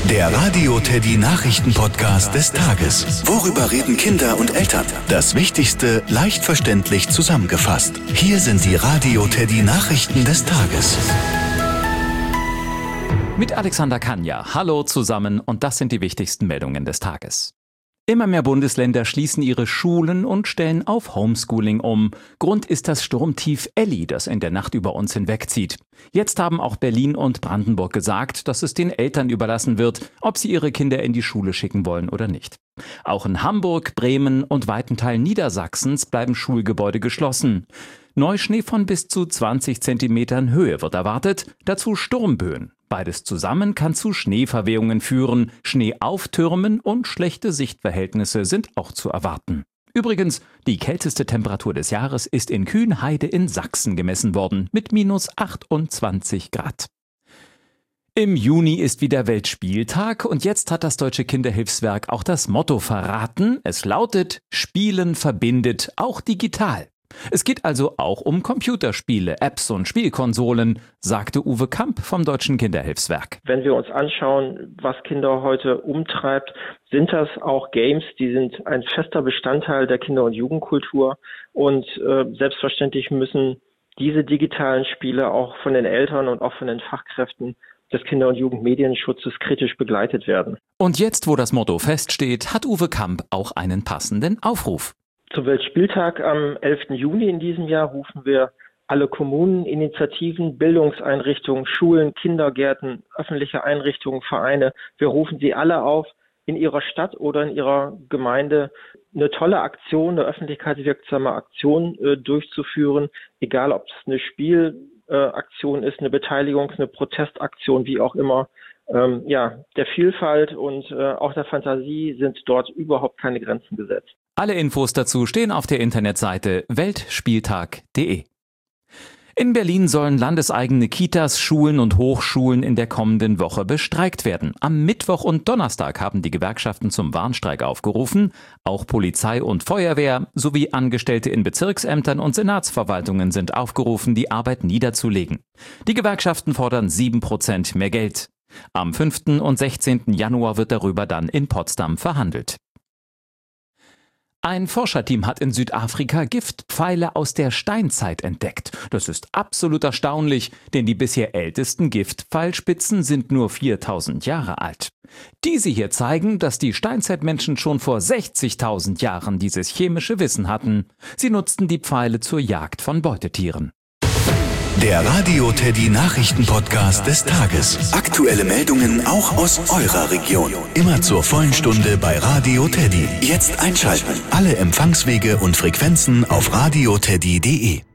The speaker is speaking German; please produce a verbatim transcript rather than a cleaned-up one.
Der Radio Teddy Nachrichten-Podcast des Tages. Worüber reden Kinder und Eltern? Das Wichtigste leicht verständlich zusammengefasst. Hier sind die Radio Teddy Nachrichten des Tages. Mit Alexander Kanja. Hallo zusammen und das sind die wichtigsten Meldungen des Tages. Immer mehr Bundesländer schließen ihre Schulen und stellen auf Homeschooling um. Grund ist das Sturmtief Elli, das in der Nacht über uns hinwegzieht. Jetzt haben auch Berlin und Brandenburg gesagt, dass es den Eltern überlassen wird, ob sie ihre Kinder in die Schule schicken wollen oder nicht. Auch in Hamburg, Bremen und weiten Teilen Niedersachsens bleiben Schulgebäude geschlossen. Neuschnee von bis zu zwanzig Zentimetern Höhe wird erwartet, dazu Sturmböen. Beides zusammen kann zu Schneeverwehungen führen, Schnee auftürmen und schlechte Sichtverhältnisse sind auch zu erwarten. Übrigens, die kälteste Temperatur des Jahres ist in Kühnheide in Sachsen gemessen worden, mit minus achtundzwanzig Grad. Im Juni ist wieder Weltspieltag und jetzt hat das Deutsche Kinderhilfswerk auch das Motto verraten. Es lautet: Spielen verbindet, auch digital. Es geht also auch um Computerspiele, Apps und Spielkonsolen, sagte Uwe Kamp vom Deutschen Kinderhilfswerk. Wenn wir uns anschauen, was Kinder heute umtreibt, sind das auch Games, die sind ein fester Bestandteil der Kinder- und Jugendkultur. Und äh, selbstverständlich müssen diese digitalen Spiele auch von den Eltern und auch von den Fachkräften des Kinder- und Jugendmedienschutzes kritisch begleitet werden. Und jetzt, wo das Motto feststeht, hat Uwe Kamp auch einen passenden Aufruf. Zum Weltspieltag am elften Juni in diesem Jahr rufen wir alle Kommunen, Initiativen, Bildungseinrichtungen, Schulen, Kindergärten, öffentliche Einrichtungen, Vereine. Wir rufen sie alle auf, in ihrer Stadt oder in ihrer Gemeinde eine tolle Aktion, eine öffentlichkeitswirksame Aktion äh, durchzuführen, egal ob es eine Spielaktion äh, ist, eine Beteiligung, eine Protestaktion, wie auch immer. Ähm, ja, der Vielfalt und äh, auch der Fantasie sind dort überhaupt keine Grenzen gesetzt. Alle Infos dazu stehen auf der Internetseite weltspieltag punkt de. In Berlin sollen landeseigene Kitas, Schulen und Hochschulen in der kommenden Woche bestreikt werden. Am Mittwoch und Donnerstag haben die Gewerkschaften zum Warnstreik aufgerufen. Auch Polizei und Feuerwehr sowie Angestellte in Bezirksämtern und Senatsverwaltungen sind aufgerufen, die Arbeit niederzulegen. Die Gewerkschaften fordern sieben Prozent mehr Geld. Am fünften und sechzehnten Januar wird darüber dann in Potsdam verhandelt. Ein Forscherteam hat in Südafrika Giftpfeile aus der Steinzeit entdeckt. Das ist absolut erstaunlich, denn die bisher ältesten Giftpfeilspitzen sind nur viertausend Jahre alt. Diese hier zeigen, dass die Steinzeitmenschen schon vor sechzigtausend Jahren dieses chemische Wissen hatten. Sie nutzten die Pfeile zur Jagd von Beutetieren. Der Radio Teddy Nachrichten-Podcast des Tages. Aktuelle Meldungen auch aus eurer Region. Immer zur vollen Stunde bei Radio Teddy. Jetzt einschalten. Alle Empfangswege und Frequenzen auf radio teddy punkt de.